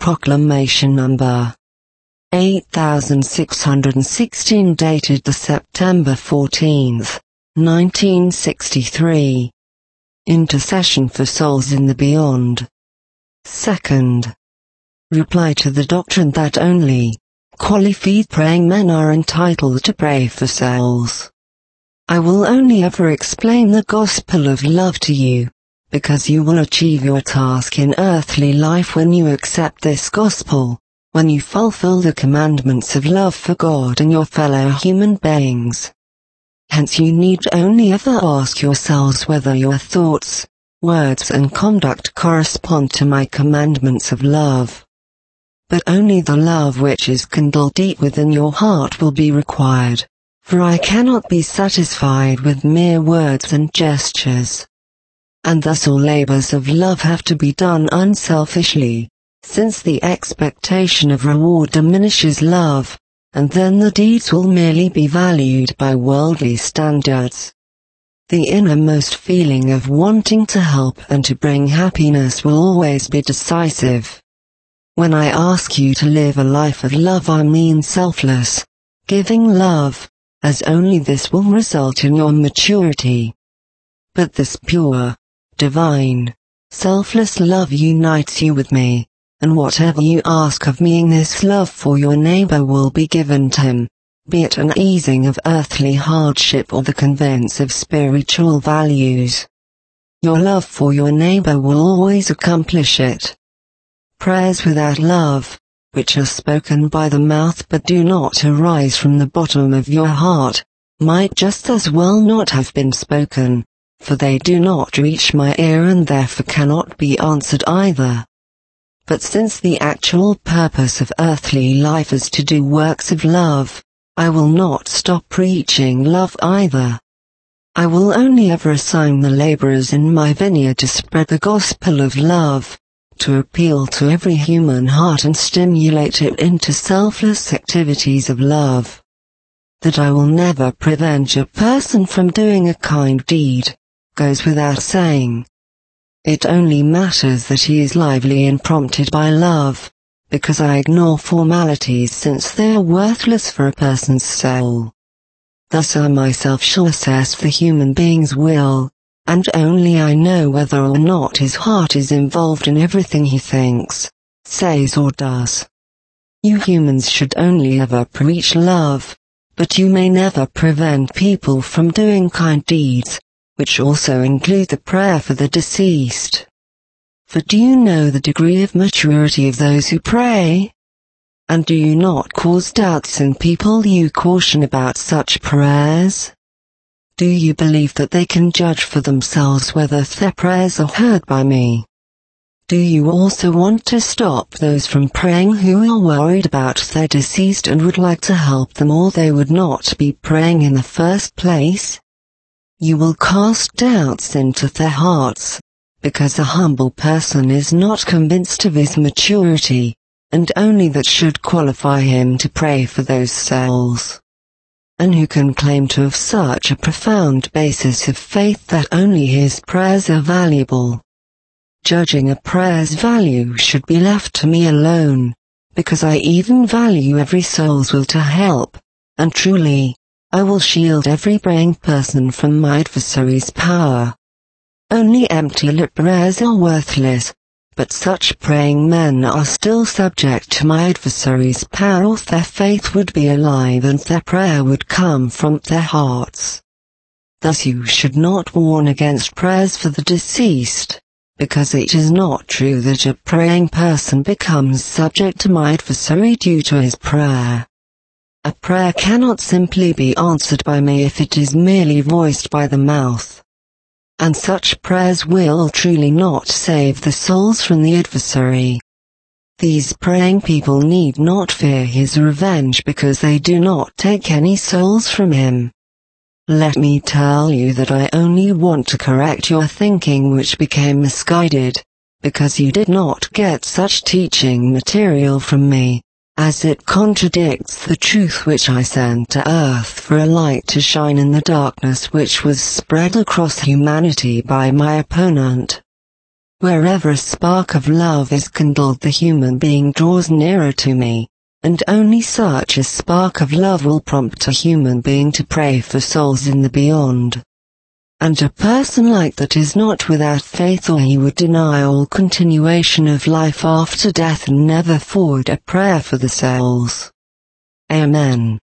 Proclamation Number 8616 dated the September 14, 1963. Intercession for souls in the beyond. Second. Reply to the doctrine that only qualified praying men are entitled to pray for souls. I will only ever explain the gospel of love to you, because you will achieve your task in earthly life when you accept this gospel, when you fulfill the commandments of love for God and your fellow human beings. Hence you need only ever ask yourselves whether your thoughts, words and conduct correspond to my commandments of love. But only the love which is kindled deep within your heart will be required, for I cannot be satisfied with mere words and gestures. And thus all labors of love have to be done unselfishly, since the expectation of reward diminishes love, and then the deeds will merely be valued by worldly standards. The innermost feeling of wanting to help and to bring happiness will always be decisive. When I ask you to live a life of love, I mean selfless, giving love, as only this will result in your maturity. But this pure, divine, selfless love unites you with me, and whatever you ask of me in this love for your neighbor will be given to him, be it an easing of earthly hardship or the conveyance of spiritual values. Your love for your neighbor will always accomplish it. Prayers without love, which are spoken by the mouth but do not arise from the bottom of your heart, might just as well not have been spoken, for they do not reach my ear and therefore cannot be answered either. But since the actual purpose of earthly life is to do works of love, I will not stop preaching love either. I will only ever assign the laborers in my vineyard to spread the gospel of love, to appeal to every human heart and stimulate it into selfless activities of love. That I will never prevent a person from doing a kind deed, goes without saying. It only matters that he is lively and prompted by love, because I ignore formalities since they are worthless for a person's soul. Thus I myself shall assess the human being's will, and only I know whether or not his heart is involved in everything he thinks, says or does. You humans should only ever preach love, but you may never prevent people from doing kind deeds, which also include the prayer for the deceased. For do you know the degree of maturity of those who pray? And do you not cause doubts in people you caution about such prayers? Do you believe that they can judge for themselves whether their prayers are heard by me? Do you also want to stop those from praying who are worried about their deceased and would like to help them, or they would not be praying in the first place? You will cast doubts into their hearts, because a humble person is not convinced of his maturity, and only that should qualify him to pray for those souls. And who can claim to have such a profound basis of faith that only his prayers are valuable? Judging a prayer's value should be left to me alone, because I even value every soul's will to help, and truly, I will shield every praying person from my adversary's power. Only empty lip prayers are worthless, but such praying men are still subject to my adversary's power, or their faith would be alive and their prayer would come from their hearts. Thus you should not warn against prayers for the deceased, because it is not true that a praying person becomes subject to my adversary due to his prayer. A prayer cannot simply be answered by me if it is merely voiced by the mouth. And such prayers will truly not save the souls from the adversary. These praying people need not fear his revenge because they do not take any souls from him. Let me tell you that I only want to correct your thinking which became misguided, because you did not get such teaching material from me, as it contradicts the truth which I sent to earth for a light to shine in the darkness which was spread across humanity by my opponent. Wherever a spark of love is kindled, the human being draws nearer to me, and only such a spark of love will prompt a human being to pray for souls in the beyond. And a person like that is not without faith, or he would deny all continuation of life after death and never forward a prayer for the souls. Amen.